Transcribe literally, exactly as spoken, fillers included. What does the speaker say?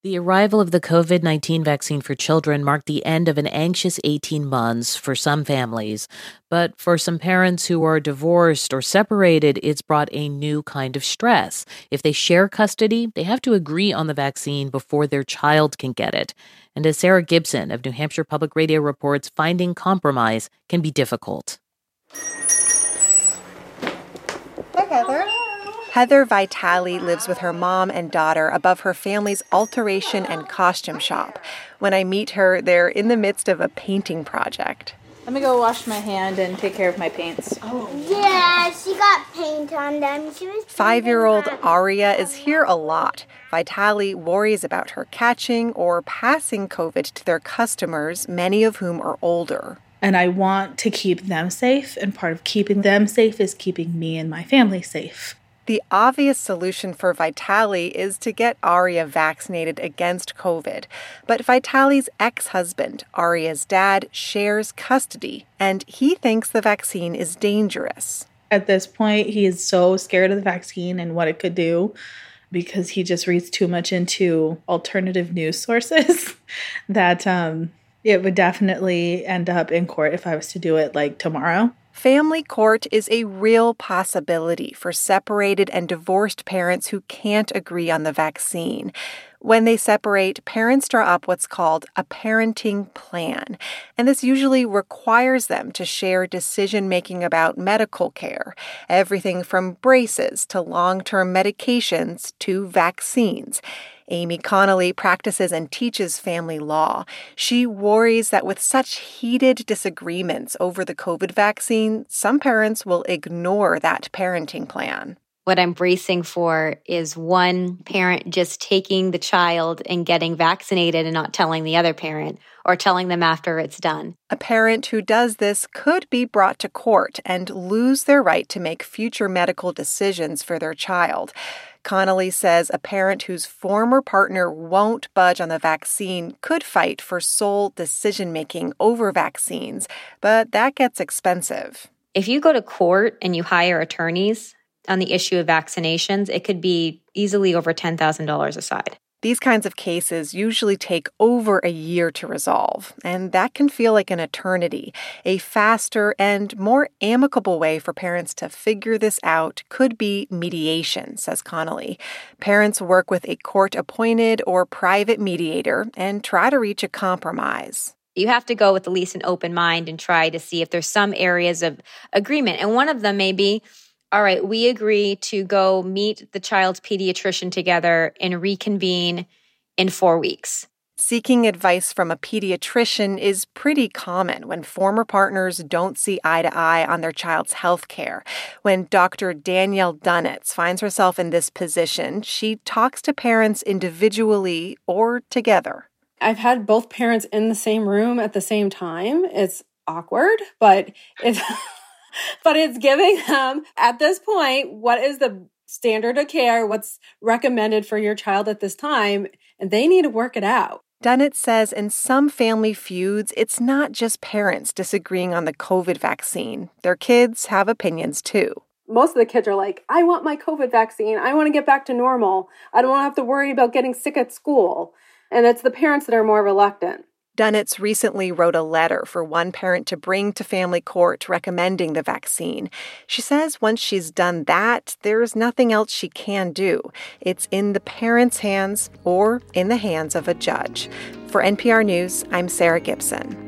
The arrival of the covid nineteen vaccine for children marked the end of an anxious eighteen months for some families. But for some parents who are divorced or separated, it's brought a new kind of stress. If they share custody, they have to agree on the vaccine before their child can get it. And as Sarah Gibson of New Hampshire Public Radio reports, finding compromise can be difficult. Hi, Heather. Heather Vitale lives with her mom and daughter above her family's alteration and costume shop. When I meet her, they're in the midst of a painting project. Let me go wash my hand and take care of my paints. Oh. Yeah, she got paint on them. She was Five-year-old Aria is here a lot. Vitale worries about her catching or passing COVID to their customers, many of whom are older. And I want to keep them safe, and part of keeping them safe is keeping me and my family safe. The obvious solution for Vitale is to get Aria vaccinated against COVID. But Vitale's ex-husband, Aria's dad, shares custody, and he thinks the vaccine is dangerous. At this point, he is so scared of the vaccine and what it could do because he just reads too much into alternative news sources that um, it would definitely end up in court if I was to do it like tomorrow. Family court is a real possibility for separated and divorced parents who can't agree on the vaccine. When they separate, parents draw up what's called a parenting plan, and this usually requires them to share decision-making about medical care, everything from braces to long-term medications to vaccines. Amy Connolly practices and teaches family law. She worries that with such heated disagreements over the COVID vaccine, some parents will ignore that parenting plan. What I'm bracing for is one parent just taking the child and getting vaccinated and not telling the other parent or telling them after it's done. A parent who does this could be brought to court and lose their right to make future medical decisions for their child. Connolly says a parent whose former partner won't budge on the vaccine could fight for sole decision-making over vaccines, but that gets expensive. If you go to court and you hire attorneys on the issue of vaccinations, it could be easily over ten thousand dollars a side. These kinds of cases usually take over a year to resolve, and that can feel like an eternity. A faster and more amicable way for parents to figure this out could be mediation, says Connolly. Parents work with a court-appointed or private mediator and try to reach a compromise. You have to go with at least an open mind and try to see if there's some areas of agreement. And one of them may be, all right, we agree to go meet the child's pediatrician together and reconvene in four weeks. Seeking advice from a pediatrician is pretty common when former partners don't see eye to eye on their child's health care. When Doctor Danielle Dunitz finds herself in this position, she talks to parents individually or together. I've had both parents in the same room at the same time. It's awkward, but it's... But it's giving them, at this point, what is the standard of care, what's recommended for your child at this time, and they need to work it out. Dunitz says in some family feuds, it's not just parents disagreeing on the COVID vaccine. Their kids have opinions too. Most of the kids are like, I want my COVID vaccine. I want to get back to normal. I don't want to have to worry about getting sick at school. And it's the parents that are more reluctant. Dunitz recently wrote a letter for one parent to bring to family court recommending the vaccine. She says once she's done that, there's nothing else she can do. It's in the parent's hands or in the hands of a judge. For N P R News, I'm Sarah Gibson.